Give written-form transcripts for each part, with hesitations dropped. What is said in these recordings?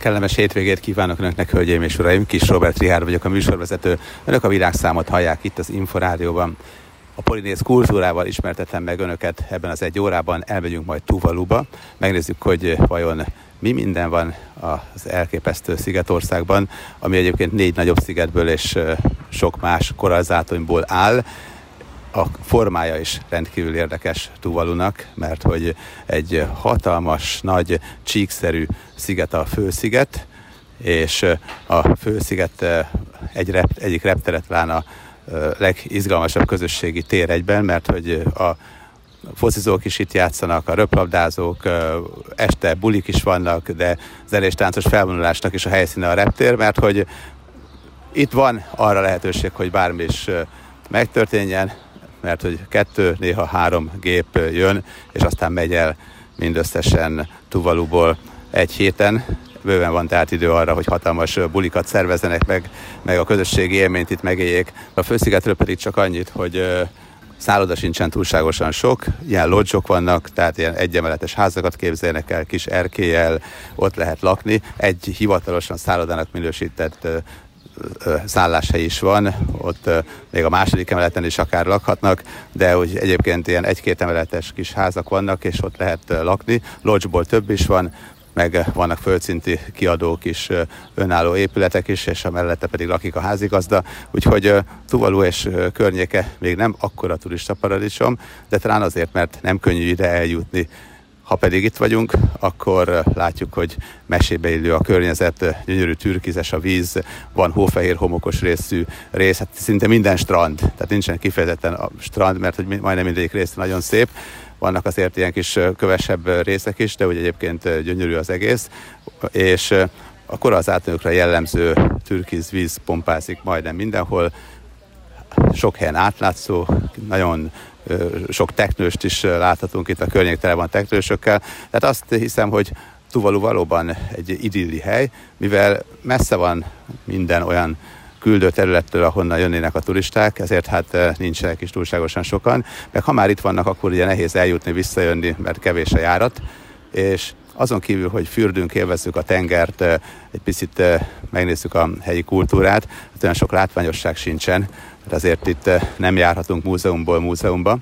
Kellemes hétvégét kívánok Önöknek, hölgyeim és uraim! Kis Robert Richárd vagyok, a műsorvezető. Önök a Világszámot hallják itt az Inforádióban. A polinéz kultúrával ismertetem meg Önöket ebben az egy órában. Elmegyünk majd Tuvaluba. Megnézzük, hogy vajon mi minden van az elképesztő Szigetországban, ami egyébként 4 nagyobb szigetből és sok más korallzátonyból áll. A formája is rendkívül érdekes Tuvalunak, mert hogy egy hatalmas, nagy, csíkszerű sziget a fősziget, és a fősziget egyik repteret talán a legizgalmasabb közösségi tér egyben, mert hogy a focizók is itt játszanak, a röplabdázók, este bulik is vannak, de zenés táncos felvonulásnak is a helyszíne a reptér, mert hogy itt van arra lehetőség, hogy bármi is megtörténjen, mert hogy 2, néha 3 gép jön, és aztán megy el mindösszesen Tuvaluból egy héten. Bőven van tehát idő arra, hogy hatalmas bulikat szervezzenek meg a közösségi élményt itt megéljék. A főszigetről pedig csak annyit, hogy szálloda sincsen túlságosan sok, ilyen lodzsok vannak, tehát ilyen egyemeletes házakat képzeljenek el, kis erkéllyel, ott lehet lakni. Egy hivatalosan szállodának minősített szálláshely is van, ott még a második emeleten is akár lakhatnak, de úgy egyébként ilyen 1-2 emeletes kis házak vannak, és ott lehet lakni. Lodzsból több is van, meg vannak földszinti kiadók is, önálló épületek is, és amellette pedig lakik a házigazda. Úgyhogy Tuvalu és környéke még nem akkora turista paradicsom, de talán azért, mert nem könnyű ide eljutni. Ha pedig itt vagyunk, akkor látjuk, hogy mesébe illő a környezet, gyönyörű türkizes a víz, van hófehér homokos részű rész, hát szinte minden strand, tehát nincsen kifejezetten a strand, mert hogy majdnem mindegyik rész nagyon szép. Vannak azért ilyen kis kövesebb részek is, de úgy egyébként gyönyörű az egész, és a korallzátonyokra jellemző türkiz víz pompázik majdnem mindenhol, sok helyen átlátszó, nagyon sok teknőst is láthatunk, itt a környék tele van teknősökkel. Tehát azt hiszem, hogy Tuvalu valóban egy idilli hely, mivel messze van minden olyan küldő területtől, ahonnan jönnének a turisták, ezért hát nincsenek is túlságosan sokan. Meg ha már itt vannak, akkor ugye nehéz eljutni, visszajönni, mert kevés a járat, és azon kívül, hogy fürdünk, élvezzük a tengert, egy picit megnézzük a helyi kultúrát, hát olyan sok látványosság sincsen, mert azért itt nem járhatunk múzeumból múzeumba,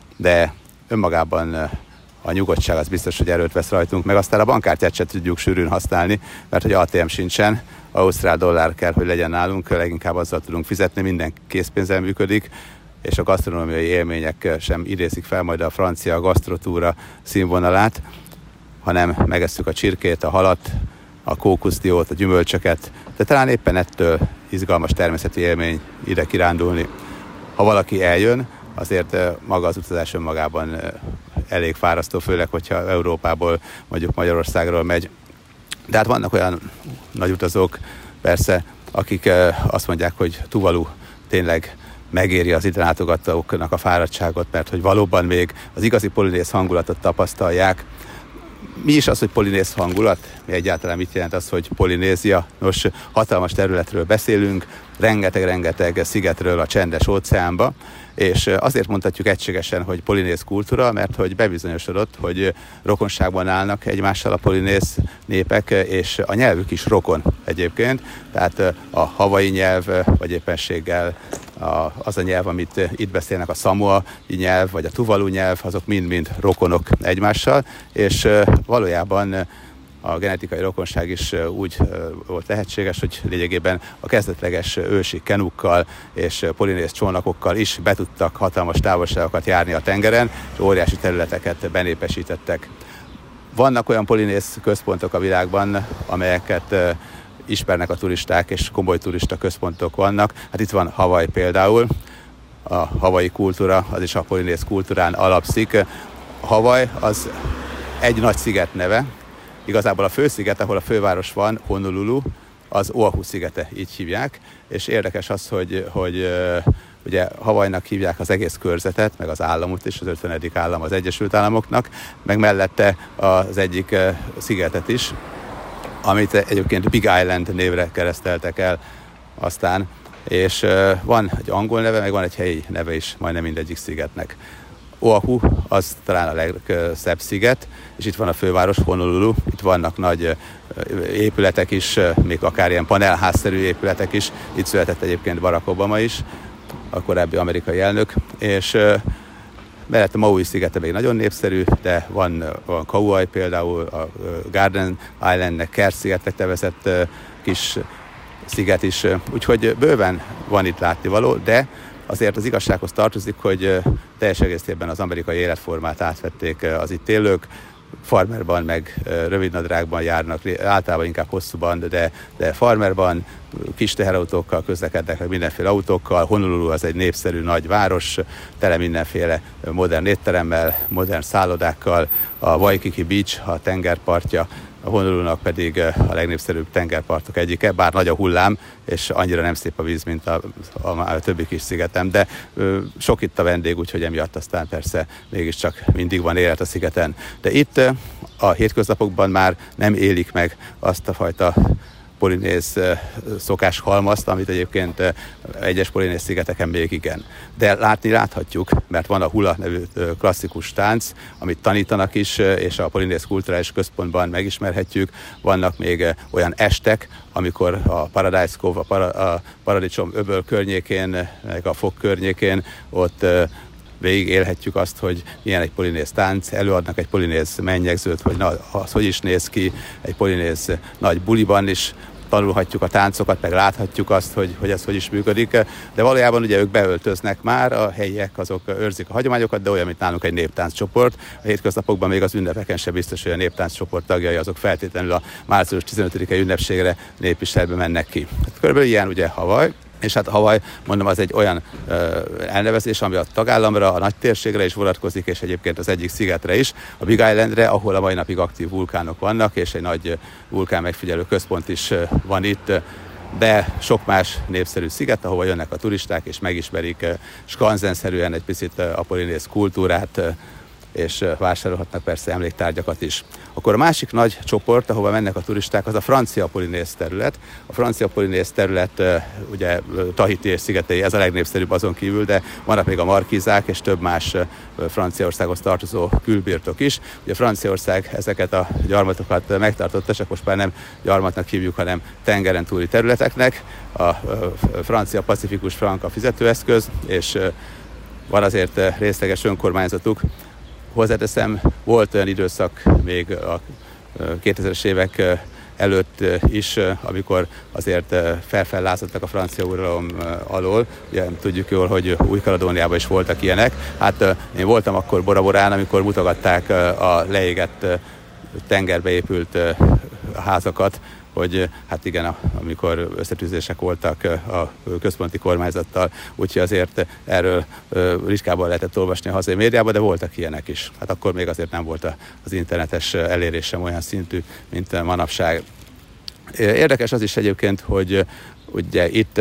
de önmagában a nyugodtság az biztos, hogy erőt vesz rajtunk, meg aztán a bankkártyát sem tudjuk sűrűn használni, mert hogy ATM sincsen, ausztrál dollár kell, hogy legyen nálunk, leginkább azzal tudunk fizetni, minden készpénzzel működik, és a gasztronómiai élmények sem idézik fel majd a francia gasztrotúra színvonalát, hanem megesszük a csirkét, a halat, a kókuszdiót, a gyümölcsöket, de talán éppen ettől izgalmas természeti élmény ide kirándulni. Ha valaki eljön, azért maga az utazás önmagában elég fárasztó, főleg, hogyha Európából, mondjuk Magyarországról megy. De hát vannak olyan nagy utazók, persze, akik azt mondják, hogy Tuvalu tényleg megéri az ide látogatóknak a fáradtságot, mert hogy valóban még az igazi polinéz hangulatot tapasztalják. Mi is az, hogy polinéz hangulat? Mi egyáltalán mit jelent az, hogy Polinézia? Nos, hatalmas területről beszélünk, rengeteg szigetről a csendes óceánba, és azért mondhatjuk egységesen, hogy polinéz kultúra, mert hogy bebizonyosodott, hogy rokonságban állnak egymással a polinéz népek, és a nyelvük is rokon egyébként, tehát a havai nyelv, vagy éppenséggel az a nyelv, amit itt beszélnek, a szamoai nyelv, vagy a tuvalu nyelv, azok mind-mind rokonok egymással, és valójában a genetikai rokonság is úgy volt lehetséges, hogy lényegében a kezdetleges ősi kenukkal és polinéz csónakokkal is be tudtak hatalmas távolságokat járni a tengeren, és óriási területeket benépesítettek. Vannak olyan polinéz központok a világban, amelyeket ismernek a turisták, és komoly turista központok vannak. Hát itt van Hawaii például, a havai kultúra, az is a polinéz kultúrán alapszik. Hawaii az egy nagy sziget neve, igazából a fősziget, ahol a főváros van, Honolulu, az Oahu szigete, így hívják, és érdekes az, hogy ugye Hawaiinak hívják az egész körzetet, meg az államot is, az 50. állam az Egyesült Államoknak, meg mellette az egyik szigetet is, amit egyébként Big Island névre kereszteltek el aztán, és van egy angol neve, meg van egy helyi neve is majdnem mindegyik szigetnek. Oahu az talán a legszebb sziget, és itt van a főváros, Honolulu, itt vannak nagy épületek is, még akár ilyen panelházszerű épületek is. Itt született egyébként Barack Obama is, a korábbi amerikai elnök, és mellette Maui szigete még nagyon népszerű, de van Kauai például, a Garden Islandnek, Kerr-szigetnek nevezett kis sziget is, úgyhogy bőven van itt látnivaló, de azért az igazsághoz tartozik, hogy teljes egészében az amerikai életformát átvették az itt élők, farmerban meg rövidnadrágban járnak, általában inkább hosszúban, de farmerban, kis teherautókkal közlekednek, meg mindenféle autókkal. Honolulu az egy népszerű nagy város, tele mindenféle modern étteremmel, modern szállodákkal, a Waikiki Beach, a tengerpartja, a Honolulunak pedig a legnépszerűbb tengerpartok egyike, bár nagy a hullám, és annyira nem szép a víz, mint a többi kis szigetem, de sok itt a vendég, úgyhogy emiatt aztán persze mégiscsak mindig van élet a szigeten. De itt a hétköznapokban már nem élik meg azt a fajta polinéz szokáshalmazt, amit egyébként egyes polinéz szigeteken még igen. De láthatjuk, mert van a hula nevű klasszikus tánc, amit tanítanak is, és a Polinéz Kulturális Központban megismerhetjük. Vannak még olyan estek, amikor a Paradise Cove, a Paradicsom öböl környékén, meg a fog környékén ott végig élhetjük azt, hogy milyen egy polinéz tánc, előadnak egy polinéz mennyegzőt, hogy na, az hogy is néz ki, egy polinéz nagy buliban is tanulhatjuk a táncokat, meg láthatjuk azt, hogy ez hogy is működik, de valójában ugye ők beöltöznek már, a helyiek azok őrzik a hagyományokat, de olyan, mint nálunk egy néptánccsoport. A hétköznapokban még az ünnepeken sem biztos, hogy a néptánccsoport tagjai azok feltétlenül a március 15-i ünnepségre népviselbe mennek ki. Körülbelül ilyen ugye Hawaii. És hát Hawaii, mondom, az egy olyan elnevezés, ami a tagállamra, a nagy térségre is vonatkozik, és egyébként az egyik szigetre is, a Big Islandre, ahol a mai napig aktív vulkánok vannak, és egy nagy vulkán megfigyelő központ is van itt, de sok más népszerű sziget, ahova jönnek a turisták, és megismerik skanzenszerűen egy picit a polinéz kultúrát, és vásárolhatnak persze emléktárgyakat is. Akkor a másik nagy csoport, ahova mennek a turisták, az a francia polinéz terület. A francia polinéz terület, ugye Tahiti és szigetei, ez a legnépszerűbb azon kívül, de vannak még a markízák és több más Franciaországhoz tartozó külbirtok is. Ugye Franciaország ezeket a gyarmatokat megtartotta, csak most már nem gyarmatnak hívjuk, hanem tengeren túli területeknek. A francia pacifikus frank a fizetőeszköz, és van azért részleges önkormányzatuk. Hozzáteszem, volt olyan időszak még a 2000-es évek előtt is, amikor azért felfellázadtak a francia uralom alól. Ugye tudjuk jól, hogy Új-Kaledóniában is voltak ilyenek. Hát én voltam akkor Bora Borán, amikor mutogatták a leégett tengerbe épült házakat, hogy hát igen, amikor összetűzések voltak a központi kormányzattal, úgyhogy azért erről ritkábban lehetett olvasni a hazai médiában, de voltak ilyenek is. Hát akkor még azért nem volt az internetes elérésem olyan szintű, mint manapság. Érdekes az is egyébként, hogy ugye itt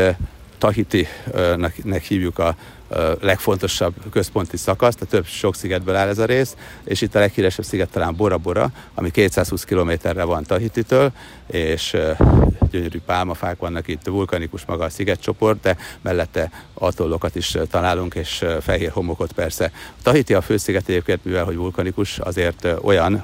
Tahiti-nek hívjuk a legfontosabb központi szakaszt, sok szigetből áll ez a rész, és itt a leghíresebb sziget talán Bora Bora, ami 220 kilométerre van Tahititől, és gyönyörű pálmafák vannak itt, vulkanikus maga a szigetcsoport, de mellette atollokat is találunk, és fehér homokot persze. Tahiti a fősziget egyébként, mivel hogy vulkanikus, azért olyan,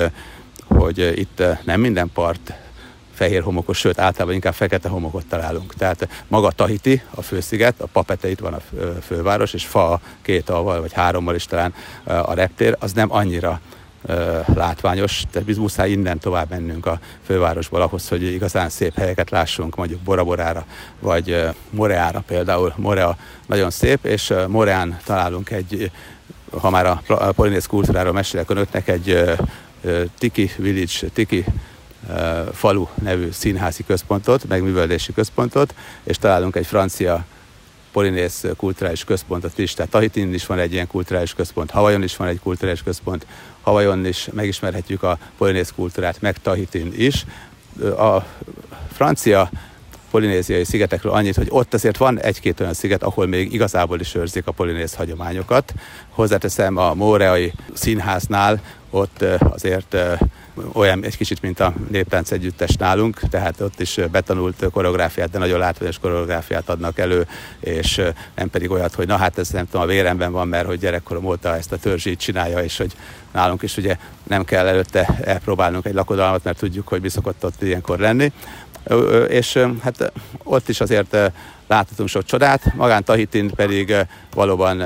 hogy itt nem minden part fehér homokos, sőt általában inkább fekete homokot találunk. Tehát maga Tahiti, a fősziget, a Papete, itt van a főváros, és Fa 2 A-val, vagy 3-mal is talán a reptér, az nem annyira látványos, tehát biz muszáj innen tovább mennünk a fővárosból ahhoz, hogy igazán szép helyeket lássunk, mondjuk Bora Borára, vagy Moreára például. Morea nagyon szép, és Moreán találunk ha már a polinéz kultúráról mesélek önöknek, egy Tiki Village, Tiki falu nevű színházi központot, meg művelési központot, és találunk egy francia polinéz kulturális központot is, tehát Tahitin is van egy ilyen kulturális központ, Hawaiion is van egy kulturális központ, Hawaiion is megismerhetjük a polinéz kultúrát, meg Tahitin is. A francia polinéziai szigetekről annyit, hogy ott azért van egy-két olyan sziget, ahol még igazából is őrzik a polinéz hagyományokat. Hozzáteszem, a moreai színháznál ott azért olyan egy kicsit, mint a néptánc együttes nálunk, tehát ott is betanult koreográfiát, de nagyon látványos koreográfiát adnak elő, és nem pedig olyat, hogy na hát ez nem tudom, a véremben van, mert hogy gyerekkorom óta ezt a törzsit csinálja, és hogy nálunk is ugye nem kell előtte elpróbálnunk egy lakodalmat, mert tudjuk, hogy mi szokott ott ilyenkor lenni. És hát ott is azért láthatunk sok csodát, magán Tahitin pedig valóban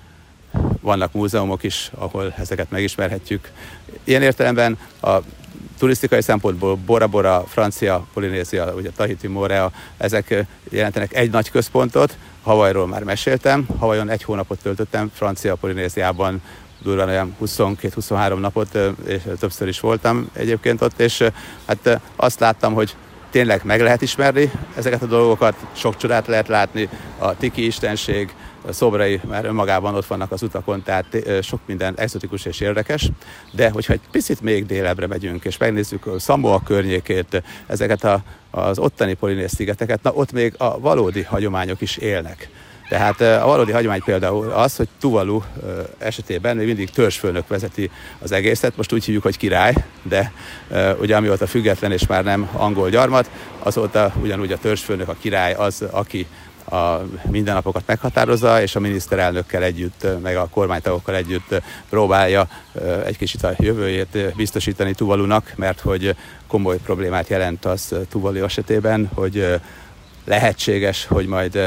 vannak múzeumok is, ahol ezeket megismerhetjük. Ilyen értelemben a turisztikai szempontból Bora Bora, Francia Polinézia, ugye Tahiti, Moorea, ezek jelentenek egy nagy központot. Hawaiiról már meséltem, Hawaiion 1 hónapot töltöttem, Francia Polinéziában durván olyan 22-23 napot, és többször is voltam egyébként ott, és hát azt láttam, hogy tényleg meg lehet ismerni ezeket a dolgokat, sok csodát lehet látni, a tiki istenség, a szobrai már önmagában ott vannak az utakon, tehát sok minden egzotikus és érdekes, de hogyha egy picit még délebbre megyünk, és megnézzük a Samoa környékét, ezeket az ottani polinéz szigeteket, na ott még a valódi hagyományok is élnek. Tehát a valódi hagyomány például az, hogy Tuvalu esetében még mindig törzsfőnök vezeti az egészet, most úgy hívjuk, hogy király, de ugye amióta független és már nem angol gyarmat, azóta ugyanúgy a törzsfőnök, a király az, aki a mindennapokat meghatározza, és a miniszterelnökkel együtt, meg a kormánytagokkal együtt próbálja egy kicsit a jövőjét biztosítani Tuvalunak, mert hogy komoly problémát jelent az Tuvalu esetében, hogy lehetséges, hogy majd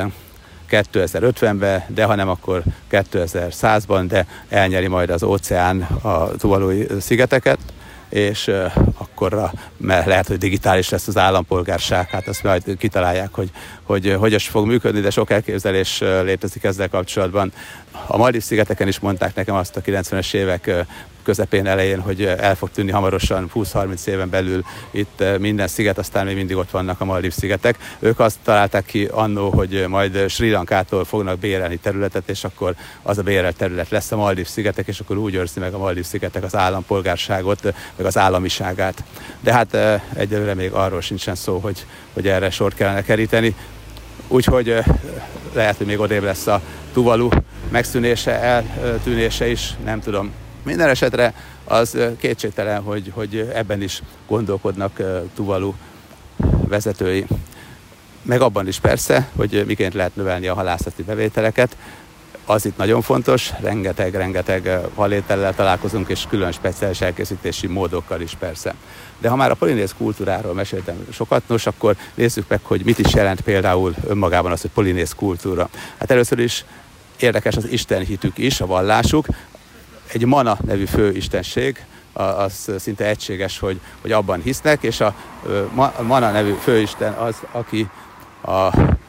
2050-ben, de ha nem, akkor 2100-ban, de elnyeri majd az óceán a tuvalui szigeteket, és akkorra lehet, hogy digitális lesz az állampolgárság, hát azt majd kitalálják, hogy is fog működni, de sok elképzelés létezik ezzel kapcsolatban. A Maldív-szigeteken is mondták nekem azt a 90-es évek közepén, elején, hogy el fog tűnni hamarosan 20-30 éven belül itt minden sziget, aztán még mindig ott vannak a Maldív-szigetek. Ők azt találták ki annó, hogy majd Sri Lankától fognak bérelni területet, és akkor az a bérelt terület lesz a Maldív-szigetek, és akkor úgy őrzi meg a Maldív-szigetek az állampolgárságot, meg az államiságát. De hát egyelőre még arról sincsen szó, hogy erre sort kellene keríteni. Úgyhogy lehet, hogy még odébb lesz a Tuvalu megszűnése, eltűnése is, nem tudom. Minden esetre az kétségtelen, hogy ebben is gondolkodnak Tuvalu vezetői. Meg abban is persze, hogy miként lehet növelni a halászati bevételeket. Az itt nagyon fontos, rengeteg halétellel találkozunk, és külön speciális elkészítési módokkal is persze. De ha már a polinéz kultúráról meséltem sokat, nos, akkor nézzük meg, hogy mit is jelent például önmagában az, hogy polinéz kultúra. Hát először is érdekes az istenhitük is, a vallásuk. Egy Mana nevű főistenség, az szinte egységes, hogy abban hisznek, és a Mana nevű főisten az, aki a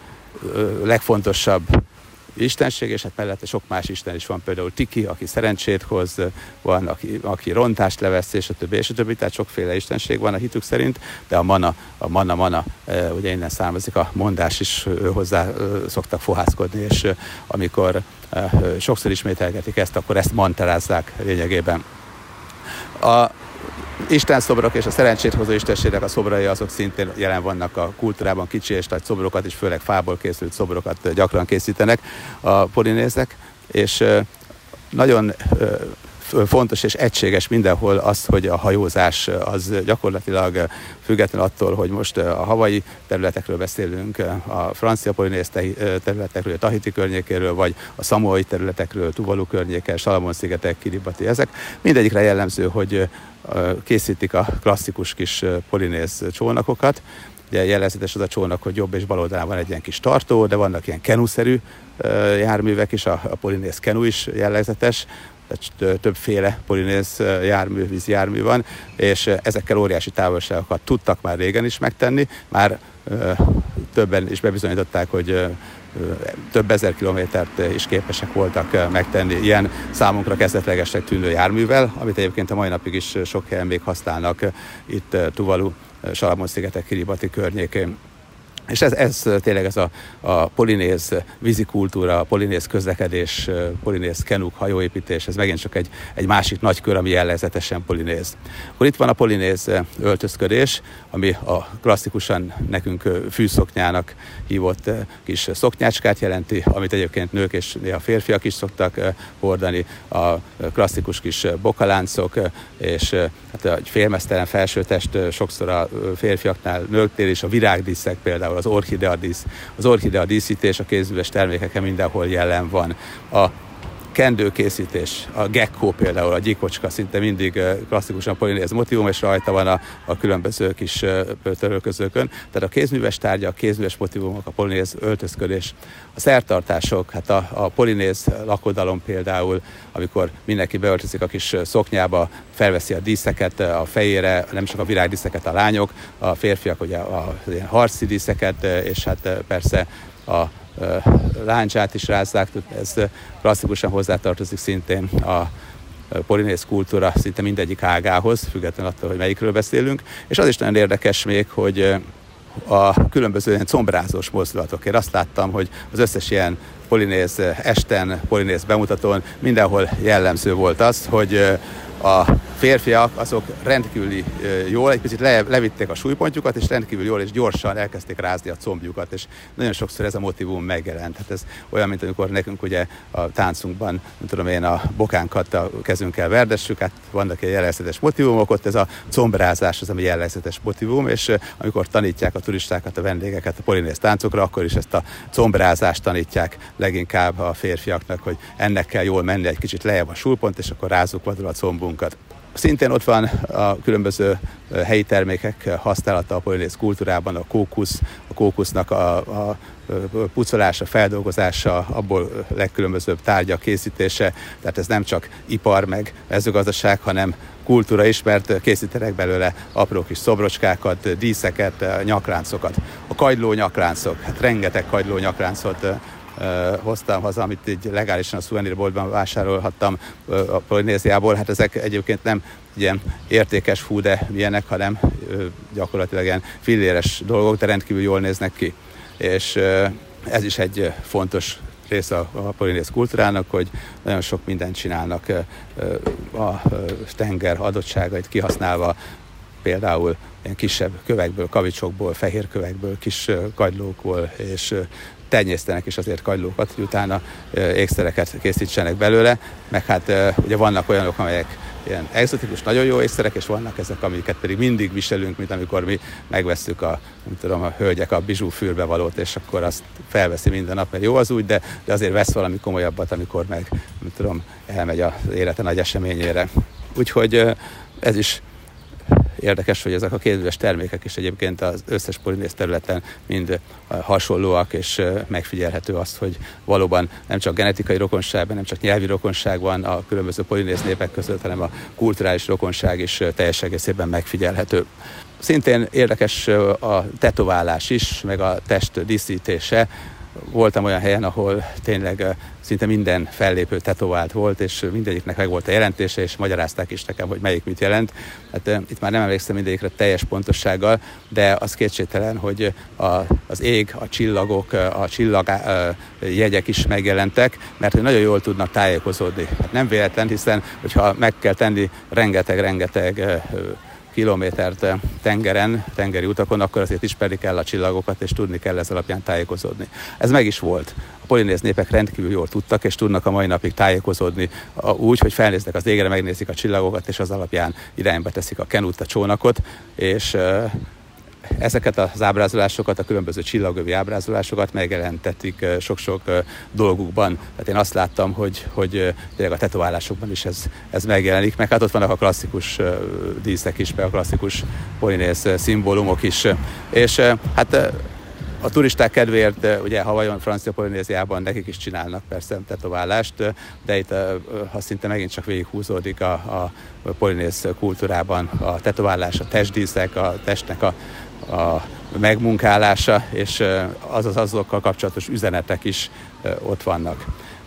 legfontosabb istenség, és hát mellette sok más isten is van, például Tiki, aki szerencsét hoz, van, aki rontást levesz, és a többi, tehát sokféle istenség van a hitük szerint, de a mana, ugye innen származik a mondás is, hozzá szoktak fohászkodni, és amikor sokszor ismételgetik ezt, akkor ezt manterázzák lényegében. A istenszobrok és a szerencsét hozó istenségek a szobrai azok szintén jelen vannak a kultúrában, kicsi és nagy szobrokat is, főleg fából készült szobrokat gyakran készítenek a polinézek, és nagyon fontos és egységes mindenhol az, hogy a hajózás az gyakorlatilag független attól, hogy most a Hawaii területekről beszélünk, a francia polinéz területekről, a Tahiti környékéről, vagy a szamoai területekről, Tuvalu környéke, Salamon-szigetek, Kiribati, ezek mindegyikre jellemző, hogy készítik a klasszikus kis polinéz csónakokat. Ugye jellegzetes az a csónak, hogy jobb és bal oldalán van egy ilyen kis tartó, de vannak ilyen kenuszerű járművek is, a polinéz kenu is jellegzetes, tehát többféle polinéz jármű, vízjármű van, és ezekkel óriási távolságokat tudtak már régen is megtenni, már többen is bebizonyították, hogy több ezer kilométert is képesek voltak megtenni ilyen számunkra kezdetlegesnek tűnő járművel, amit egyébként a mai napig is sok helyen még használnak itt Tuvalu, Salamon-szigetek, Kiribati környékén. És ez tényleg ez a polinéz vízikultúra, a polinéz közlekedés, polinéz kenuk, hajóépítés, ez megint csak egy másik nagy kör, ami jellegzetesen polinéz. Akkor itt van a polinéz öltözködés, ami a klasszikusan nekünk fűszoknyának hívott kis szoknyácskát jelenti, amit egyébként nők és néha férfiak is szoktak hordani, a klasszikus kis bokaláncok, és hát egy félmeztelen felsőtest sokszor a férfiaknál, nőknél is, a virágdíszek például, az orchidea díszítés a kézműves termékeken mindenhol jelen van. A kendőkészítés, a gecko például, a gyikocska szinte mindig klasszikusan polinéz motívum, és rajta van a különböző kis törölközőkön. Tehát a kézműves tárgyak, a kézműves motívumok, a polinéz öltözködés, a szertartások, hát a polinéz lakodalom például, amikor mindenki beöltözik a kis szoknyába, felveszi a díszeket a fejére, nem csak a virágdíszeket a lányok, a férfiak ugye a harci díszeket, és hát persze a láncsát is rázzák, ez klasszikusan hozzátartozik szintén a polinéz kultúra szinte mindegyik ágához, függetlenül attól, hogy melyikről beszélünk. És az is nagyon érdekes még, hogy a különböző ilyen combrázós mozdulatok. Én azt láttam, hogy az összes ilyen polinéz esten, polinéz bemutatón mindenhol jellemző volt az, hogy a férfiak azok rendkívüli jól, egy picit levitték a súlypontjukat, és rendkívül jól és gyorsan elkezdték rázni a combjukat, és nagyon sokszor ez a motívum megjelent. Hát ez olyan, mint amikor nekünk ugye a táncunkban, nem tudom én, a bokánkat a kezünkkel verdessük, hát vannak egy jellegzetes motívumok, ott ez a combrázás az, ami jellegzetes motívum, és amikor tanítják a turistákat, a vendégeket a polinéz táncokra, akkor is ezt a combrázást tanítják leginkább a férfiaknak, hogy ennek kell jól menni, egy kicsit lejjebb a súlypont, és akkor rázzuk vadul a combunkat. Szintén ott van a különböző helyi termékek használata a polinéz kultúrában, a kókusznak a pucolása, feldolgozása, abból legkülönbözőbb tárgyak készítése, tehát ez nem csak ipar meg mezőgazdaság, hanem kultúra is, mert készítenek belőle apró kis szobrocskákat, díszeket, nyakláncokat. A kagyló nyakláncok, hát rengeteg kagyló nyakláncot hoztam haza, amit így legálisan a szuvenírboltban vásárolhattam a Polinéziából. Hát ezek egyébként nem ilyen értékes fú, de milyenek, hanem gyakorlatilag ilyen filléres dolgok, de rendkívül jól néznek ki. És ez is egy fontos része a polinéz kultúrának, hogy nagyon sok mindent csinálnak a tenger adottságait kihasználva, például ilyen kisebb kövekből, kavicsokból, fehér kövekből, kis kagylókból, és tenyésztenek is azért kagylókat, hogy utána ékszereket készítsenek belőle, meg hát ugye vannak olyanok, amelyek ilyen egzotikus, nagyon jó ékszerek, és vannak ezek, amiket pedig mindig viselünk, mint amikor mi megvesszük a hölgyek a bizsú fürbevalót, és akkor azt felveszi minden nap, mert jó az úgy, de azért vesz valami komolyabbat, amikor meg, elmegy az élete nagy eseményére. Úgyhogy ez is érdekes, hogy ezek a kézműves termékek is egyébként az összes polinéz területen mind hasonlóak, és megfigyelhető azt, hogy valóban nem csak genetikai rokonságban, nem csak nyelvi rokonság van a különböző polinéz népek között, hanem a kulturális rokonság is teljes egészében megfigyelhető. Szintén érdekes a tetoválás is, meg a test díszítése. Voltam olyan helyen, ahol tényleg szinte minden fellépő tetovált volt, és mindegyiknek meg volt a jelentése, és magyarázták is nekem, hogy melyik mit jelent. Hát itt már nem emlékszem mindegyikre teljes pontossággal, de az kétségtelen, hogy az ég, a csillagok, a csillagjegyek is megjelentek, mert hogy nagyon jól tudnak tájékozódni. Hát nem véletlen, hiszen hogyha meg kell tenni rengeteg kilométert tengeri utakon, akkor azért ismerni kell a csillagokat, és tudni kell ez alapján tájékozódni. Ez meg is volt. A polinéz népek rendkívül jól tudtak, és tudnak a mai napig tájékozódni úgy, hogy felnéznek az égre, megnézik a csillagokat, és az alapján irányba teszik a kenut, a csónakot, és ezeket az ábrázolásokat, a különböző csillagövi ábrázolásokat megjelentették sok-sok dolgukban. Tehát én azt láttam, hogy tényleg a tetoválásokban is ez megjelenik, meg hát ott vannak a klasszikus díszek is, meg a klasszikus polinéz szimbólumok is. És hát a turisták kedvéért, ugye Hawaiion, Francia Polinéziában nekik is csinálnak persze tetoválást, de itt ha szinte megint csak végighúzódik a polinéz kultúrában a tetoválás, a testdíszek, a testnek a megmunkálása, és azokkal kapcsolatos üzenetek is ott vannak.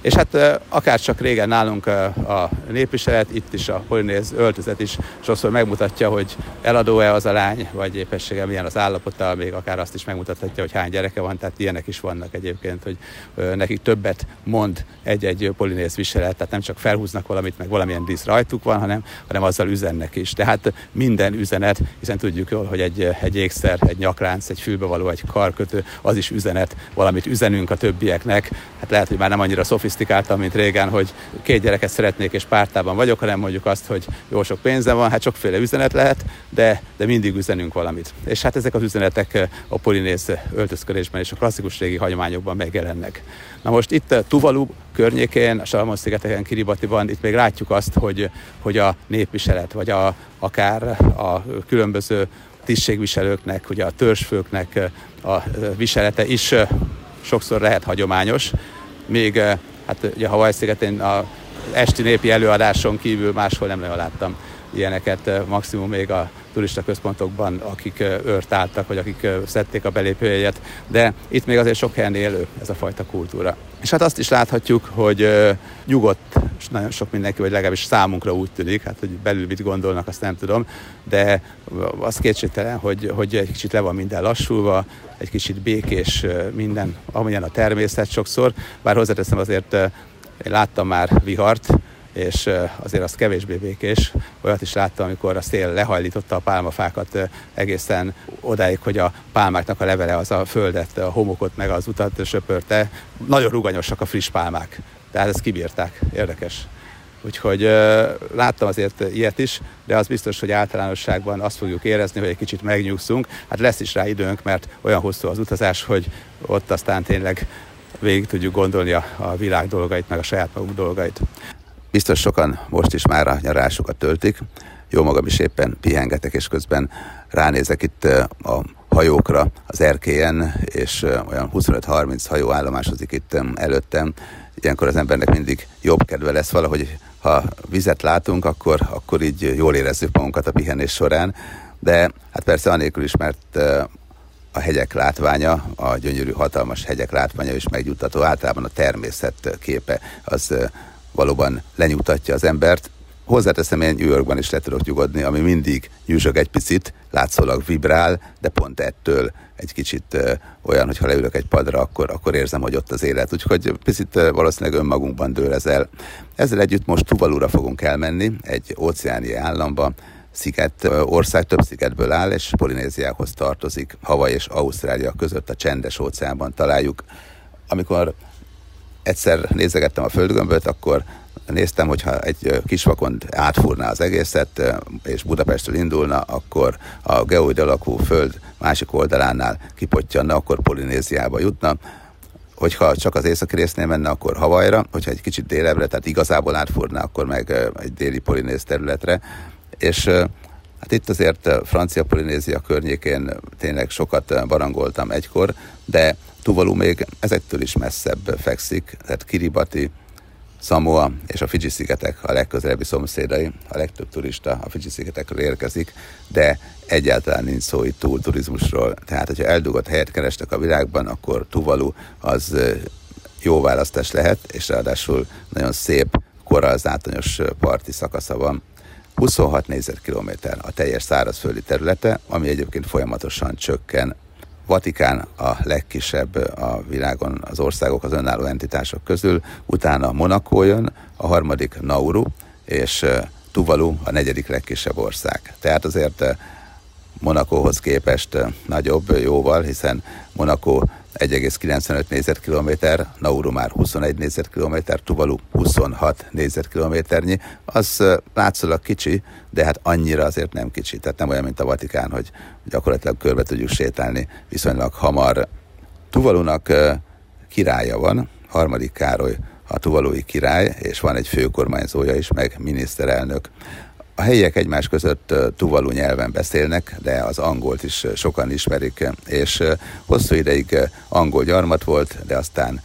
És hát akárcsak régen nálunk a népviselet, itt is a polinéz öltözet is sokszor megmutatja, hogy eladó-e az a lány, vagy éppenséggel milyen az állapota, még akár azt is megmutathatja, hogy hány gyereke van, tehát ilyenek is vannak egyébként, hogy nekik többet mond egy polinéz viselet, tehát nem csak felhúznak valamit, meg valamilyen dísz rajtuk van, hanem azzal üzennek is. Tehát minden üzenet, hiszen tudjuk jól, hogy egy ékszer, egy nyaklánc, egy fülbevaló, egy karkötő, az is üzenet, valamit üzenünk a többieknek. Hát lehet, hogy már nem annyira szofisztikáltam, mint régen, hogy 2 gyereket szeretnék és pártában vagyok, hanem mondjuk azt, hogy jó sok pénzem van, hát sokféle üzenet lehet, de mindig üzenünk valamit. És hát ezek az üzenetek a polinéz öltözködésben és a klasszikus régi hagyományokban megjelennek. Na most itt Tuvalu környékén, a Salamon-szigeteken, Kiribatiban itt még látjuk azt, hogy a népviselet, vagy akár a különböző tisztségviselőknek, ugye a törzsfőknek a viselete is sokszor lehet hagyományos. Még hát ugye Hawaii-szigetén az esti népi előadáson kívül máshol nem nagyon láttam ilyeneket, maximum még a turista központokban, akik őrt álltak, vagy akik szedték a belépőjegyet, de itt még azért sok helyen élő ez a fajta kultúra. És hát azt is láthatjuk, hogy nyugodt nagyon sok mindenki, vagy legalábbis számunkra úgy tűnik, hát hogy belül mit gondolnak, azt nem tudom, de az kétségtelen, hogy egy kicsit le van minden lassulva, egy kicsit békés minden, amilyen a természet sokszor, bár hozzáteszem azért én láttam már vihart, és azért az kevésbé békés. Olyat is láttam, amikor a szél lehajlította a pálmafákat egészen odáig, hogy a pálmáknak a levele az a földet, a homokot meg az utat söpörte. Nagyon ruganyosak a friss pálmák, tehát ezt kibírták. Érdekes. Úgyhogy láttam azért ilyet is, de az biztos, hogy általánosságban azt fogjuk érezni, hogy egy kicsit megnyugszunk. Hát lesz is rá időnk, mert olyan hosszú az utazás, hogy ott aztán tényleg végig tudjuk gondolni a világ dolgait, meg a saját magunk dolgait. Biztos sokan most is már a nyarásukat töltik. Jó magam is éppen pihengetek, és közben ránézek itt a hajókra az erkélyen, és olyan 25-30 hajó állomásozik itt előttem. Ilyenkor az embernek mindig jobb kedve lesz valahogy, ha vizet látunk, akkor így jól érezzük magunkat a pihenés során. De hát persze anélkül is, mert a hegyek látványa, a gyönyörű, hatalmas hegyek látványa is megnyugtató. Általában a természet képe az valóban lenyugtatja az embert. Hozzáteszem, én New Yorkban is le tudok nyugodni, ami mindig nyüzsög egy picit, látszólag vibrál, de pont ettől egy kicsit olyan, hogy ha leülök egy padra, akkor érzem, hogy ott az élet. Úgyhogy picit valószínűleg önmagunkban dől ez el. Ezzel együtt most Tuvalura fogunk elmenni, egy óceáni államba. Ország több szigetből áll, és Polinéziához tartozik. Hawaii és Ausztrália között a Csendes óceánban találjuk. Amikor egyszer nézegettem a földgömböt, akkor néztem, hogyha egy kis vakond átfúrná az egészet, és Budapestről indulna, akkor a geoid alakú föld másik oldalánál kipottyanna, akkor Polinéziába jutna. Hogyha csak az északi résznél menne, akkor Hawaii-ra, hogyha egy kicsit délebbre, tehát igazából átfúrná, akkor meg egy déli polinéz területre. És hát itt azért Francia Polinézia környékén tényleg sokat barangoltam egykor, de Tuvalu még ezektől is messzebb fekszik, tehát Kiribati, Samoa és a Fidzsi-szigetek a legközelebbi szomszédai. A legtöbb turista a Fidzsi-szigetekről érkezik, de egyáltalán nincs szó itt túlturizmusról. Tehát, hogyha eldugott helyet kerestek a világban, akkor Tuvalu az jó választás lehet, és ráadásul nagyon szép, korallzátonyos parti szakasza van. 26 négyzetkilométer a teljes szárazföldi területe, ami egyébként folyamatosan csökken. Vatikán a legkisebb a világon az országok, az önálló entitások közül, utána Monaco jön, a harmadik Nauru, és Tuvalu a negyedik legkisebb ország. Tehát azért Monacóhoz képest nagyobb jóval, hiszen Monaco 1,95 négyzetkilométer, Nauru már 21 négyzetkilométer, Tuvalu 26 négyzetkilométernyi. Az látszólag kicsi, de hát annyira azért nem kicsi. Tehát nem olyan, mint a Vatikán, hogy gyakorlatilag körbe tudjuk sétálni viszonylag hamar. Tuvalunak királya van, harmadik Károly a tuvalui király, és van egy főkormányzója is, meg miniszterelnök. A helyiek egymás között tuvalu nyelven beszélnek, de az angolt is sokan ismerik, és hosszú ideig angol gyarmat volt, de aztán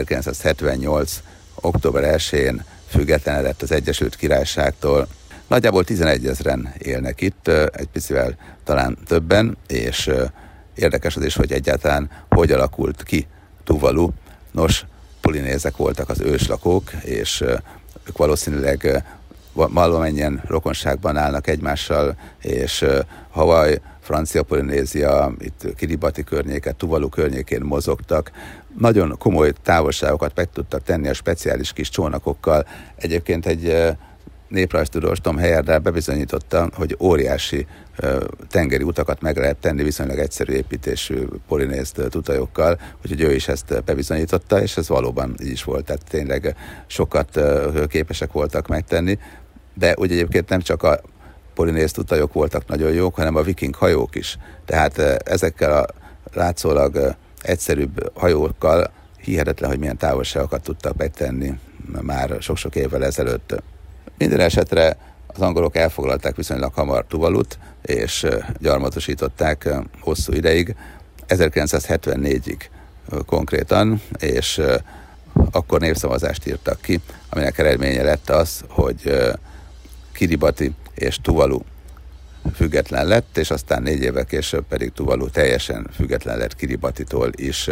1978. október 1-én függetlenedett az Egyesült Királyságtól. Nagyjából 11 000-en élnek itt, egy picivel talán többen, és érdekes az is, hogy egyáltalán hogy alakult ki Tuvalu. Nos, polinézek voltak az őslakók, és ők valószínűleg valamennyien rokonságban állnak egymással, és Hawaii, Francia Polinézia, itt Kiribati környéken, Tuvalu környékén mozogtak. Nagyon komoly távolságokat meg tudtak tenni a speciális kis csónakokkal. Egyébként egy néprajztudós Tom Heyerdahl bebizonyította, hogy óriási tengeri utakat meg lehet tenni viszonylag egyszerű építésű polinéz tutajokkal, úgyhogy ő is ezt bebizonyította, és ez valóban így is volt, tehát tényleg sokat képesek voltak megtenni, de ugye egyébként nem csak a polinéz tutajok voltak nagyon jók, hanem a viking hajók is. Tehát ezekkel a látszólag egyszerűbb hajókkal hihetetlen, hogy milyen távolságokat tudtak megtenni már sok-sok évvel ezelőtt. Minden esetre az angolok elfoglalták viszonylag hamar Tuvalut, és gyarmatosították hosszú ideig, 1974-ig konkrétan, és akkor népszavazást írtak ki, aminek eredménye lett az, hogy Kiribati és Tuvalu független lett, és aztán 4 évvel később pedig Tuvalu teljesen független lett Kiribatitól is.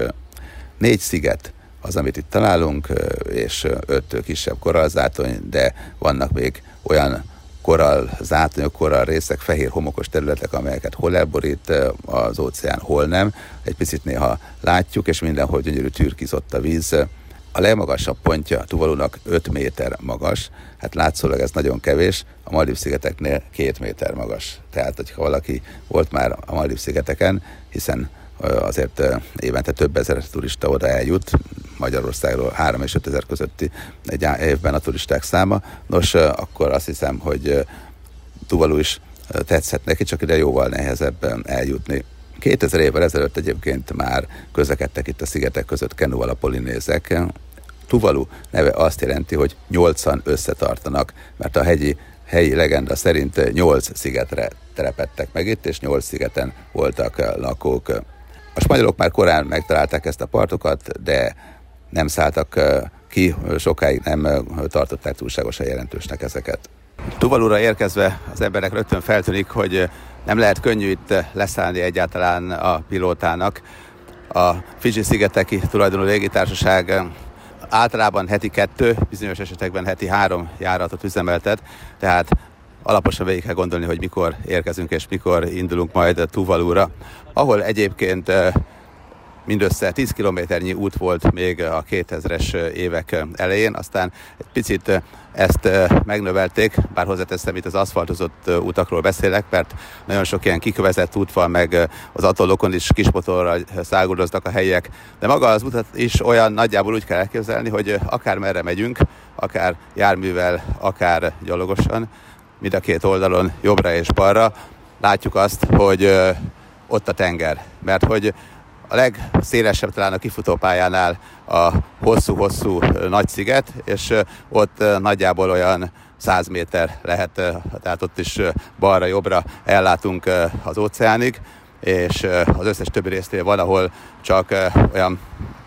4 sziget az, amit itt találunk, és 5 kisebb korallzátony, de vannak még olyan korallzátonyok, korallrészek, fehér homokos területek, amelyeket hol elborít az óceán, hol nem. Egy picit néha látjuk, és mindenhol gyönyörű türkizott a víz. A legmagasabb pontja Tuvalunak 5 méter magas, hát látszólag ez nagyon kevés, a Maldív-szigeteknél 2 méter magas. Tehát, hogyha valaki volt már a Maldív-szigeteken, hiszen azért évente több ezer turista oda eljut, Magyarországról 3 és 5 ezer közötti egy évben a turisták száma. Nos, akkor azt hiszem, hogy Tuvalu is tetszett neki, csak ide jóval nehezebb eljutni. 2000 évvel ezelőtt egyébként már közlekedtek itt a szigetek között kenúval a polinézek. Tuvalu neve azt jelenti, hogy 8-an összetartanak, mert a helyi legenda szerint 8 szigetre telepedtek meg itt, és 8 szigeten voltak lakók. A spanyolok már korán megtalálták ezt a partokat, de nem szálltak ki, sokáig nem tartották túlságosan jelentősnek ezeket. Tuvalura érkezve az emberek rögtön feltűnik, hogy nem lehet könnyű itt leszállni egyáltalán a pilótának. A Fidzsi-szigeteki tulajdonú légitársaság általában heti 2, bizonyos esetekben heti 3 járatot üzemeltet, tehát alaposan végig kell gondolni, hogy mikor érkezünk és mikor indulunk majd Tuvalura, ahol egyébként mindössze 10 kilométernyi út volt még a 2000-es évek elején, aztán egy picit ezt megnövelték, bár hozzáteszem, itt az aszfaltozott utakról beszélek, mert nagyon sok ilyen kikövezett út van, meg az atollokon is kismotorral száguldoznak a helyiek, de maga az utat is olyan nagyjából úgy kell elképzelni, hogy akár merre megyünk, akár járművel, akár gyalogosan, mind a két oldalon, jobbra és balra látjuk azt, hogy ott a tenger, mert hogy a legszélesebb talán a kifutópályánál a hosszú-hosszú nagy sziget, és ott nagyjából olyan 100 méter lehet, tehát ott is balra-jobbra ellátunk az óceánig, és az összes többi résznél van, ahol csak olyan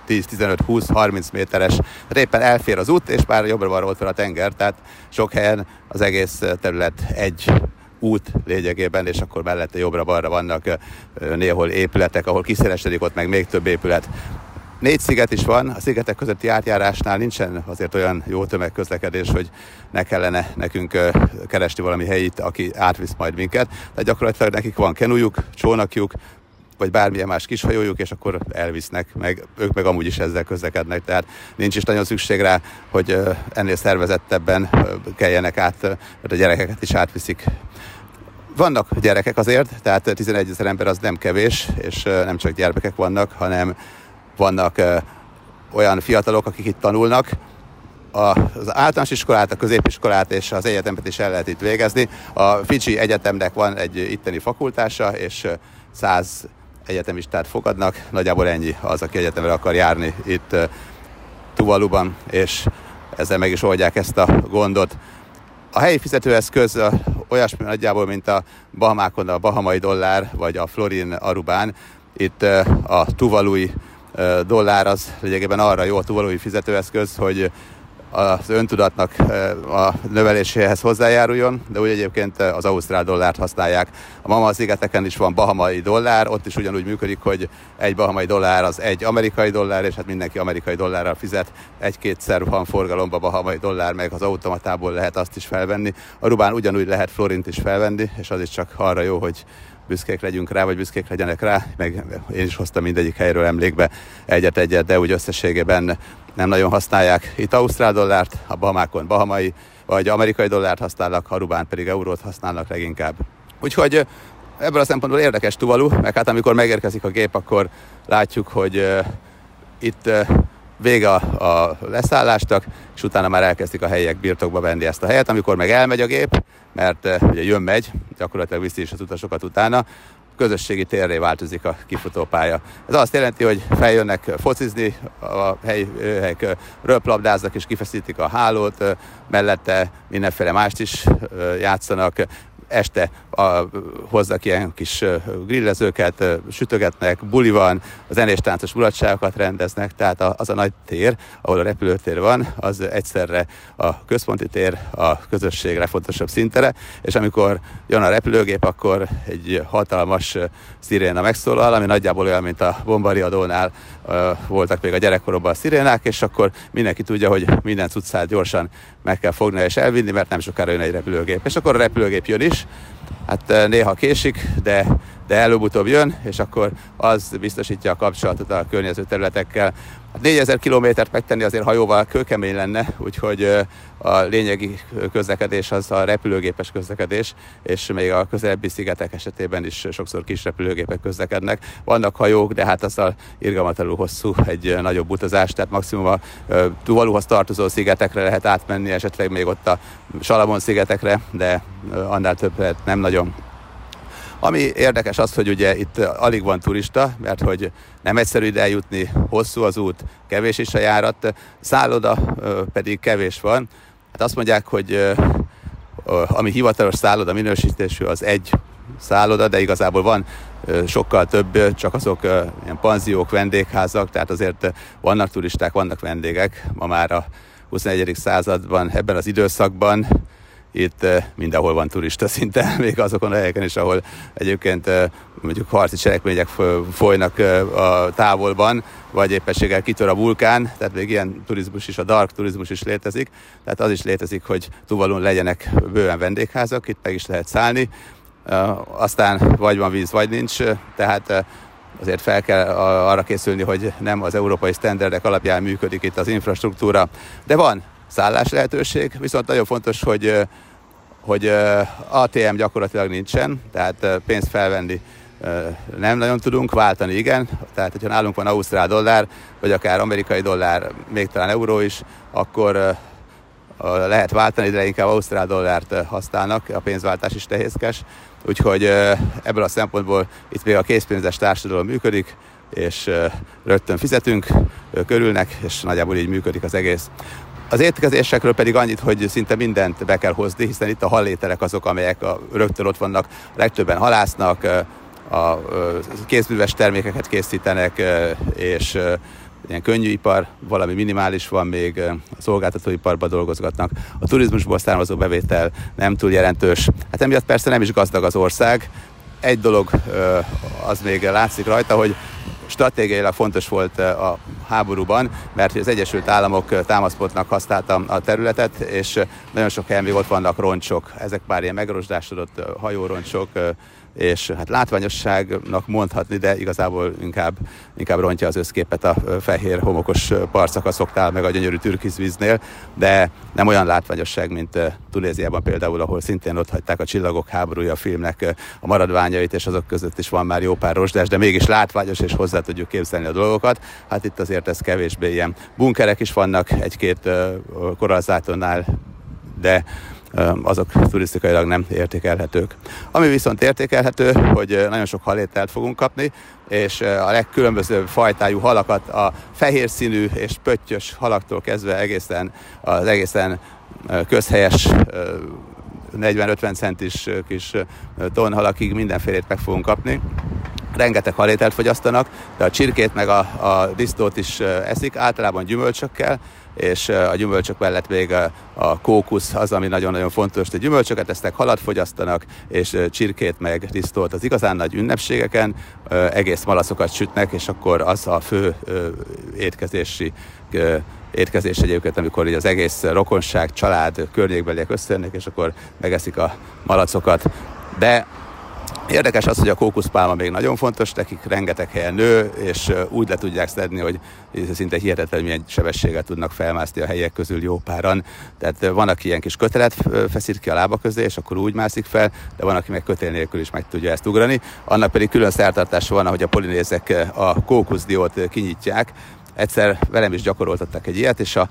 10-15-20-30 méteres, tehát éppen elfér az út, és már jobbra-balra ott van a tenger, tehát sok helyen az egész terület egy út lényegében, és akkor mellette jobbra-balra vannak néhol épületek, ahol kiszélesedik, ott meg még több épület. 4 sziget is van, a szigetek közötti átjárásnál nincsen azért olyan jó tömegközlekedés, hogy ne kellene nekünk keresni valami helyit, aki átvisz majd minket, de gyakorlatilag nekik van kenújuk, csónakjuk, vagy bármilyen más kishajójuk, és akkor elvisznek, meg ők meg amúgy is ezzel közlekednek, tehát nincs is nagyon szükség rá, hogy ennél szervezettebben keljenek át, mert a gyerekeket is átviszik. Vannak gyerekek azért, tehát 11 000 ember az nem kevés, és nem csak gyermekek vannak, hanem vannak olyan fiatalok, akik itt tanulnak. Az általános iskolát, a középiskolát és az egyetemet is el lehet itt végezni. A Fidzsi Egyetemnek van egy itteni fakultása, és 100 egyetemistát fogadnak. Nagyjából ennyi az, aki egyetemre akar járni itt Tuvaluban, és ezzel meg is oldják ezt a gondot. A helyi fizetőeszköz olyasmi nagyjából, mint a Bahamákon a bahamai dollár, vagy a florin Arubán. Itt a tuvalui dollár az lényegében arra jó, a tuvalui fizetőeszköz, hogy az öntudatnak a növeléséhez hozzájáruljon, de úgy egyébként az ausztrál dollárt használják. A Mama-szigeteken is van bahamai dollár, ott is ugyanúgy működik, hogy egy bahamai dollár az egy amerikai dollár, és hát mindenki amerikai dollárral fizet. Egy-kétszer van forgalomba bahamai dollár, meg az automatából lehet azt is felvenni. Arubán ugyanúgy lehet forint is felvenni, és az is csak arra jó, hogy büszkék legyünk rá, vagy büszkék legyenek rá, meg én is hoztam mindegyik helyről emlékbe egyet-egyet, de úgy összességében nem nagyon használják. Itt ausztrál dollárt, a Bahamákon bahamai, vagy amerikai dollárt használnak, Arubán pedig eurót használnak leginkább. Úgyhogy ebből a szempontból érdekes Tuvalu, meg hát amikor megérkezik a gép, akkor látjuk, hogy itt vége a leszállásnak, és utána már elkezdik a helyiek birtokba venni ezt a helyet. Amikor meg elmegy a gép, mert ugye jön-megy, gyakorlatilag viszi is az utasokat utána, közösségi térré változik a kifutópálya. Ez azt jelenti, hogy feljönnek focizni, a helyiek röplabdáznak és kifeszítik a hálót, mellette mindenféle mást is játszanak, este hozzak ilyen kis grillezőket, sütögetnek, buli van, a zenés-táncos mulatságokat rendeznek, tehát az a nagy tér, ahol a repülőtér van, az egyszerre a központi tér, a közösség legfontosabb szintere, és amikor jön a repülőgép, akkor egy hatalmas sziréna megszólal, ami nagyjából olyan, mint a Bombardier-nál voltak még a gyerekkoromban a szirénák, és akkor mindenki tudja, hogy minden cuccát gyorsan meg kell fogni és elvinni, mert nem sokára jön egy repülőgép. És akkor a repülőgép jön is, hát néha késik, de előbb-utóbb jön, és akkor az biztosítja a kapcsolatot a környező területekkel. Hát 4000 kilométert megtenni azért hajóval kőkemény lenne, úgyhogy a lényegi közlekedés az a repülőgépes közlekedés, és még a közelebbi szigetek esetében is sokszor kis repülőgépek közlekednek. Vannak hajók, de hát azzal irgalmatlanul hosszú egy nagyobb utazás, tehát maximum a Tuvaluhoz tartozó szigetekre lehet átmenni, esetleg még ott a Salamon-szigetekre, de annál többet nem nagyon. Ami érdekes az, hogy ugye itt alig van turista, mert hogy nem egyszerű ide eljutni, hosszú az út, kevés is a járat, szálloda pedig kevés van. Hát azt mondják, hogy ami hivatalos szálloda minősítésű, az egy szálloda, de igazából van sokkal több, csak azok ilyen panziók, vendégházak, tehát azért vannak turisták, vannak vendégek. Ma már a 21. században, ebben az időszakban itt mindenhol van turista szinte, még azokon a helyeken is, ahol egyébként mondjuk harci cselekmények folynak a távolban, vagy éppenséggel kitör a vulkán, tehát még ilyen turizmus is, a dark turizmus is létezik, tehát az is létezik, hogy Tuvalun legyenek bőven vendégházak, itt meg is lehet szállni, aztán vagy van víz, vagy nincs, tehát azért fel kell arra készülni, hogy nem az európai sztenderdek alapján működik itt az infrastruktúra, de van szállás lehetőség, viszont nagyon fontos, hogy ATM gyakorlatilag nincsen, tehát pénzt felvenni nem nagyon tudunk, váltani igen, tehát hogyha nálunk van ausztrál dollár, vagy akár amerikai dollár, még talán euró is, akkor lehet váltani, de inkább ausztrál dollárt használnak, a pénzváltás is nehézkes, úgyhogy ebből a szempontból itt még a készpénzes társadalom működik, és rögtön fizetünk, körülnek, és nagyjából így működik az egész. Az étkezésekről pedig annyit, hogy szinte mindent be kell hozni, hiszen itt a hallételek azok, amelyek rögtön ott vannak, legtöbben halásznak, a kézműves termékeket készítenek, és ilyen könnyű ipar, valami minimális van még, a szolgáltatóiparban dolgozgatnak. A turizmusból származó bevétel nem túl jelentős. Hát emiatt persze nem is gazdag az ország. Egy dolog az még látszik rajta, hogy stratégiailag fontos volt a háborúban, mert az Egyesült Államok támaszpontnak használta a területet, és nagyon sok helyen még ott vannak roncsok. Ezek már ilyen megrosdásodott hajóroncsok, és hát látványosságnak mondhatni, de igazából inkább rontja az összképet a fehér homokos partszakaszoktál, meg a gyönyörű türkizvíznél, de nem olyan látványosság, mint Tunéziában például, ahol szintén ott hagyták a Csillagok háborúja filmnek a maradványait, és azok között is van már jó pár rozsdás, de mégis látványos, és hozzá tudjuk képzelni a dolgokat. Hát itt azért ez kevésbé ilyen. Bunkerek is vannak egy-két korallzátonnál, de azok turisztikailag nem értékelhetők. Ami viszont értékelhető, hogy nagyon sok halételt fogunk kapni, és a legkülönbözőbb fajtájú halakat, a fehér színű és pöttyös halaktól kezdve az egészen közhelyes 40-50 centis kis tonhalakig mindenfélét meg fogunk kapni. rengeteg halételt fogyasztanak, de a csirkét meg a disznót is eszik, általában gyümölcsökkel, és a gyümölcsök mellett még a kókusz az, ami nagyon-nagyon fontos, hogy gyümölcsöket esznek, halat fogyasztanak, és csirkét meg disznót az igazán nagy ünnepségeken, egész malacokat sütnek, és akkor az a fő étkezés egyébként, amikor így az egész rokonság, család, környékbeliek összejönnek, és akkor megeszik a malacokat. De érdekes az, hogy a kókuszpálma még nagyon fontos, nekik rengeteg helyen nő, és úgy le tudják szedni, hogy szinte hihetetlen, milyen sebességgel tudnak felmászni a helyek közül jó páran. Tehát van, aki ilyen kis kötelet feszít ki a lába közé, és akkor úgy mászik fel, de van, aki meg kötél nélkül is meg tudja ezt ugrani. Annak pedig külön szertartása van, ahogy a polinézek a kókuszdiót kinyitják. Egyszer velem is gyakoroltattak egy ilyet, és a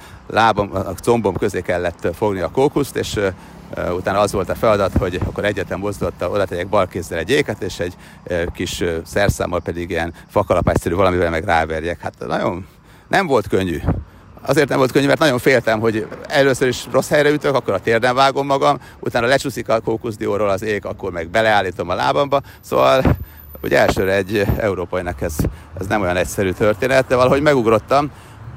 combom közé kellett fogni a kókuszt, és utána az volt a feladat, hogy akkor egyetlen mozdulattal oda tegyek bal kézzel egy éket, és egy kis szerszámmal pedig ilyen fakalapácsszerű valamivel meg ráverjek. Hát nagyon nem volt könnyű. Azért nem volt könnyű, mert nagyon féltem, hogy először is rossz helyre ütök, akkor a térden vágom magam, utána lecsúszik a kókuszdióról az ék, akkor meg beleállítom a lábamba. Szóval hogy elsőre egy európainak ez nem olyan egyszerű történet, de valahogy megugrottam,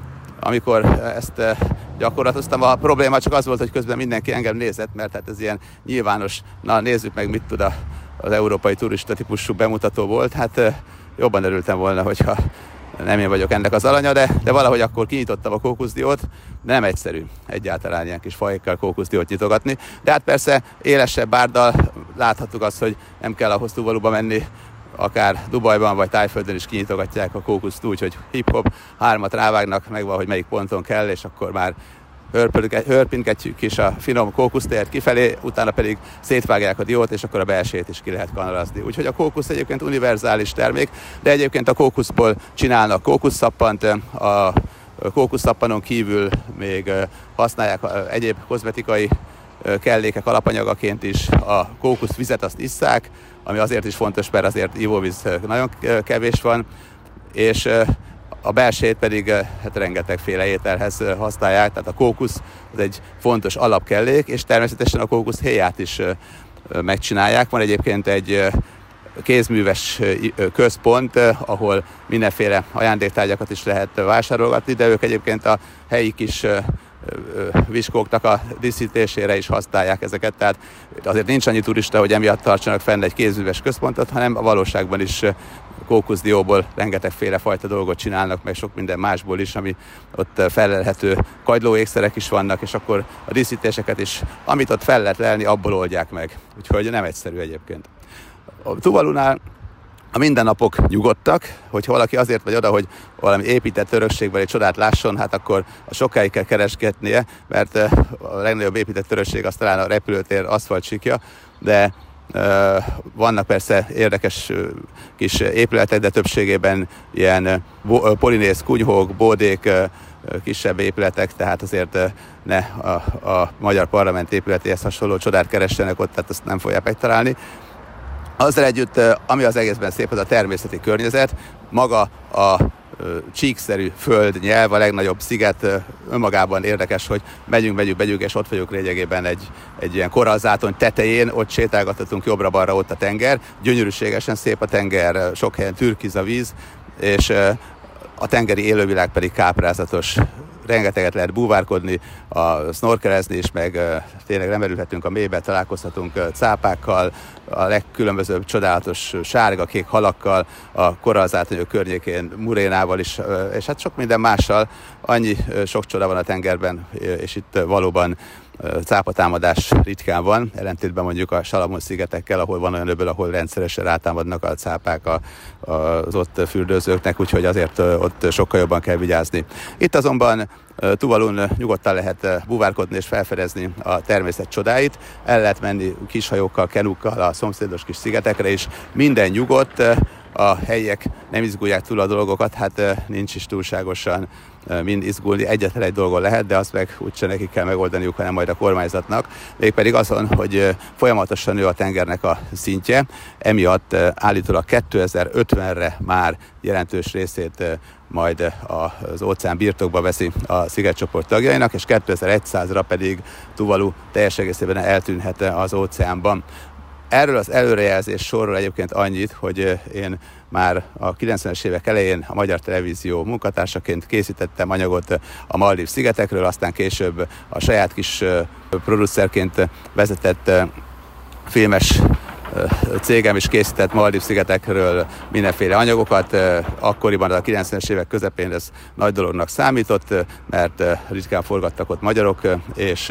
amikor ezt gyakorlatoztam. A probléma csak az volt, hogy közben mindenki engem nézett, mert hát ez ilyen nyilvános, na nézzük meg, mit tud az európai turista típusú bemutató volt. Hát jobban örültem volna, hogyha nem én vagyok ennek az alanya, de valahogy akkor kinyitottam a kókuszdiót. Nem egyszerű egyáltalán ilyen kis fajékkal kókuszdiót nyitogatni, de hát persze élesebb bárdal láthattuk azt, hogy nem kell ahhoz Tuvaluba menni, akár Dubajban vagy Tájföldön is kinyitogatják a kókuszt úgy, hogy hip-hop, 3 rávágnak, megvan, hogy melyik ponton kell, és akkor már hörpintgetjük is a finom kókusztért kifelé, utána pedig szétvágják a diót, és akkor a belsejét is ki lehet kanalazni. Úgyhogy a kókusz egyébként univerzális termék, de egyébként a kókuszból csinálnak kókuszszappant, a kókuszszappanon kívül még használják egyéb kozmetikai kellékek alapanyagaként is, a kókuszvizet azt isszák, ami azért is fontos, mert azért ivóvíz nagyon kevés van, és a belsejét pedig hát rengetegféle ételhez használják, tehát a kókusz az egy fontos alapkellék, és természetesen a kókusz héját is megcsinálják. Van egyébként egy kézműves központ, ahol mindenféle ajándéktárgyakat is lehet vásárolgatni, de ők egyébként a helyi kis viskóknak a díszítésére is használják ezeket, tehát azért nincs annyi turista, hogy emiatt tartsanak fenn egy kézműves központot, hanem a valóságban is kókuszdióból rengetegféle fajta dolgot csinálnak, meg sok minden másból is, ami ott fellelhető kagylóékszerek is vannak, és akkor a díszítéseket is, amit ott fel lehet lelni, abból oldják meg. Úgyhogy nem egyszerű egyébként. A Tuvalunál a mindennapok nyugodtak, hogyha valaki azért vagy oda, hogy valami épített örökségbeli csodát lásson, hát akkor sokáig kell keresgetnie, mert a legnagyobb épített örökség az talán a repülőtér aszfaltsíkja, de vannak persze érdekes kis épületek, de többségében ilyen polinéz kunyhók, bódék, kisebb épületek, tehát azért ne a magyar parlament épületéhez hasonló csodát keressenek ott, tehát azt nem fogják megtalálni. Azzal együtt, ami az egészben szép, az a természeti környezet, maga a csíkszerű föld, nyelv, a legnagyobb sziget önmagában érdekes, hogy megyünk, és ott vagyunk lényegében egy ilyen korallzátony tetején, ott sétálgathatunk jobbra-balra, ott a tenger, gyönyörűségesen szép a tenger, sok helyen türkiz a víz, és a tengeri élővilág pedig káprázatos. Rengeteget lehet búvárkodni, snorkelezni is, meg tényleg nem merülhetünk a mélybe, találkozhatunk cápákkal, a legkülönbözőbb csodálatos sárga-kék halakkal, a korallzátonyok környékén murénával is, és hát sok minden mással. Annyi sok csoda van a tengerben, és itt valóban cápatámadás ritkán van, ellentétben mondjuk a Salamon-szigetekkel, ahol van olyan öböl, ahol rendszeresen rátámadnak a cápák az ott fürdőzőknek, úgyhogy azért ott sokkal jobban kell vigyázni. Itt azonban Tuvalun nyugodtan lehet búvárkodni és felfedezni a természet csodáit, el lehet menni kishajókkal, kenúkkal a szomszédos kis szigetekre is, minden nyugodt, a helyiek nem izgulják túl a dolgokat, hát nincs is túlságosan mind izgulni. Egyetlen egy dolgon lehet, de azt meg úgyse nekik kell megoldaniuk, hanem majd a kormányzatnak. Mégpedig azon, hogy folyamatosan nő a tengernek a szintje, emiatt állítólag 2050-re már jelentős részét majd az óceán birtokba veszi a szigetcsoport tagjainak, és 2100-ra pedig Tuvalu teljes egészében eltűnhet az óceánban. Erről az előrejelzés sorról egyébként annyit, hogy én már a 90-es évek elején a Magyar Televízió munkatársaként készítettem anyagot a Maldív-szigetekről, aztán később a saját kis producerként vezetett filmes cégem is készített Maldív-szigetekről mindenféle anyagokat. Akkoriban a 90-es évek közepén ez nagy dolognak számított, mert ritkán forgattak ott magyarok, és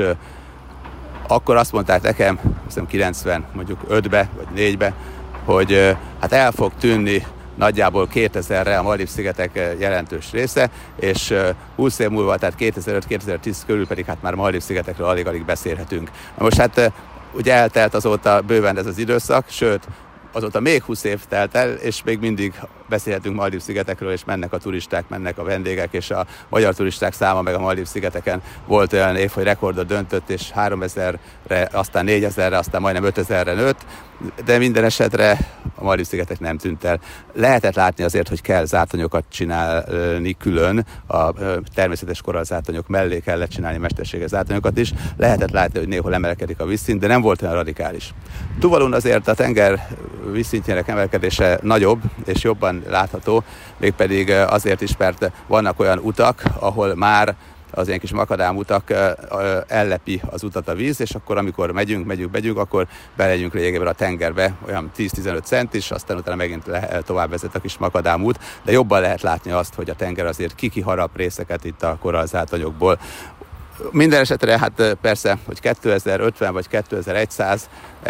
akkor azt mondták nekem, hiszem 90, mondjuk 5-be vagy 4-be, hogy hát el fog tűnni nagyjából 2000-re a Maldív-szigetek jelentős része, és 20 év múlva, tehát 2005-2010 körül pedig hát már Maldív-szigetekről alig-alig beszélhetünk. Most hát ugye eltelt azóta bőven ez az időszak, sőt, azóta még 20 év telt el, és még mindig beszélhetünk Maldív-szigetekről, és mennek a turisták, mennek a vendégek, és a magyar turisták száma meg a Maldív-szigeteken volt olyan év, hogy rekordot döntött, és 3000-re, aztán 4000-re, aztán majdnem 5000-re nőtt, de minden esetre a Maldív-szigetek nem tűnt el. Lehetett látni azért, hogy kell zártanyokat csinálni külön, a természetes korallzátonyok mellé kellett csinálni mesterséges zártanyokat is. Lehetett látni, hogy néhol emelkedik a vízszint, de nem volt olyan radikális. Tuvalun azért a tenger vízszintjének emelkedése nagyobb és jobban látható, mégpedig azért is, mert vannak olyan utak, ahol már az ilyen kis makadám-utak ellepi az utat a víz, és akkor amikor megyünk, akkor belegyünk lényegében a tengerbe, olyan 10-15 centis, aztán utána megint tovább vezet a kis makadám-út, de jobban lehet látni azt, hogy a tenger azért kiharap részeket itt a korallzátonyokból. Minden esetre, hát persze, hogy 2050 vagy 2100,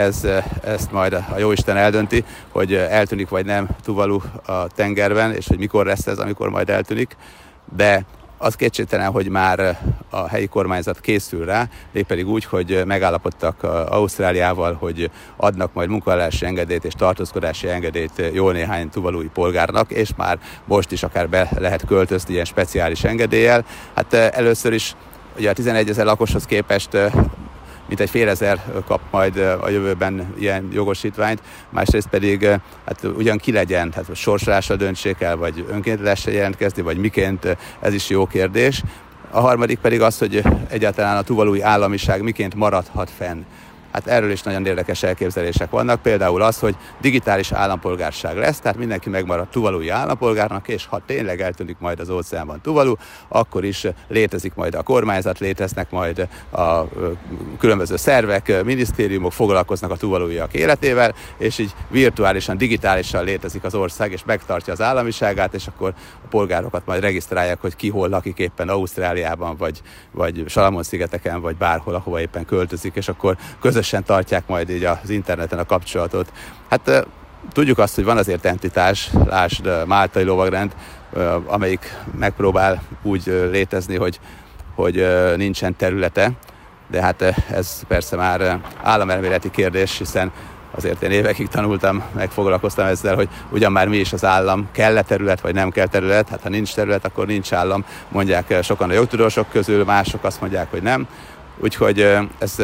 ezt majd a jóisten eldönti, hogy eltűnik vagy nem Tuvalu a tengerben, és hogy mikor lesz ez, amikor majd eltűnik, de az kétségtelen, hogy már a helyi kormányzat készül rá, mégpedig úgy, hogy megállapodtak Ausztráliával, hogy adnak majd munkavállalási engedélyt és tartózkodási engedélyt jó néhány tuvalui polgárnak, és már most is akár be lehet költözni ilyen speciális engedéllyel. Hát először is ugye a 11 000 lakoshoz képest mintegy 5000 kap majd a jövőben ilyen jogosítványt, másrészt pedig hát ugyan ki legyen, hát sorsolásra döntsék el, vagy önként lehessen jelentkezni, vagy miként, ez is jó kérdés. A harmadik pedig az, hogy egyáltalán a tuvalui államiság miként maradhat fenn. Hát erről is nagyon érdekes elképzelések vannak, például az, hogy digitális állampolgárság lesz, tehát mindenki megmarad tuvalui állampolgárnak, és ha tényleg eltűnik majd az óceánban Tuvalu, akkor is létezik majd a kormányzat, léteznek majd a különböző szervek, minisztériumok, foglalkoznak a tuvaluiak életével, és így virtuálisan, digitálisan létezik az ország, és megtartja az államiságát, és akkor a polgárokat majd regisztrálják, hogy ki hol lakik éppen Ausztráliában, vagy Salamon-szigeteken, vagy bárhol, ahova éppen költözik, és akkor közösen tartják majd így az interneten a kapcsolatot. Hát tudjuk azt, hogy van azért entitás, lásd Máltai Lovagrend, amelyik megpróbál úgy létezni, hogy nincsen területe, de hát ez persze már államelméleti kérdés, hiszen azért én évekig tanultam, megfoglalkoztam ezzel, hogy ugyan már mi is az állam, kell-e terület, vagy nem kell terület, hát ha nincs terület, akkor nincs állam, mondják sokan a jogtudósok közül, mások azt mondják, hogy nem. Úgyhogy ez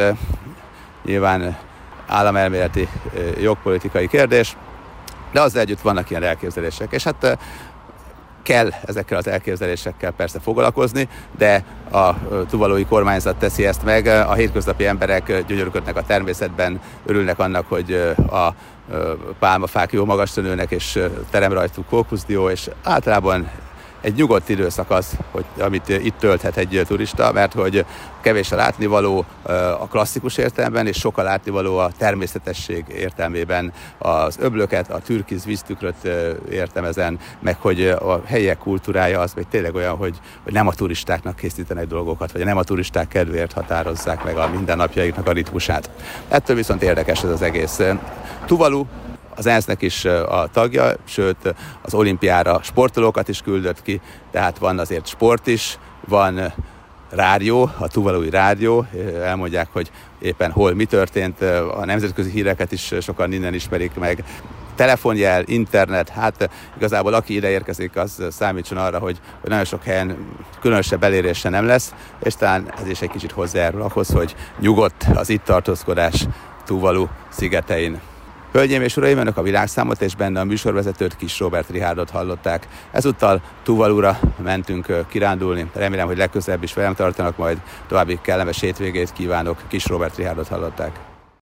nyilván államelméleti jogpolitikai kérdés, de azzal együtt vannak ilyen elképzelések, és hát kell ezekkel az elképzelésekkel persze foglalkozni, de a tuvalui kormányzat teszi ezt meg, a hétköznapi emberek gyönyörködnek a természetben, örülnek annak, hogy a pálmafák jó magasra nőnek, és terem rajtuk kókuszdió, és általában egy nyugodt időszak az, amit itt tölthet egy turista, mert hogy kevés a látnivaló a klasszikus értelemben, és sok a látnivaló a természetesség értelmében. Az öblöket, a türkiz víztükröt értem ezen, meg hogy a helyiek kultúrája az még tényleg olyan, hogy nem a turistáknak készítenek dolgokat, vagy nem a turisták kedvéért határozzák meg a mindennapjaiknak a ritmusát. Ettől viszont érdekes ez az egész. Tuvalu az ENSZ-nek is a tagja, sőt az olimpiára sportolókat is küldött ki, tehát van azért sport is, van rádió, a tuvalui rádió, elmondják, hogy éppen hol mi történt, a nemzetközi híreket is sokan innen ismerik meg. Telefonjel, internet, hát igazából aki ide érkezik, az számítson arra, hogy nagyon sok helyen különösebb elérése nem lesz, és talán ez is egy kicsit hozzájárul ahhoz, hogy nyugodt az itt tartózkodás Tuvalu szigetein. Hölgyeim és uraim, önök a Világszámot és benne a műsorvezetőt, Kis Róbert Richárdot hallották. Ezúttal Tuvalura mentünk kirándulni. Remélem, hogy legközelebb is velem tartanak, majd további kellemes hétvégét kívánok. Kis Róbert Richárdot hallották.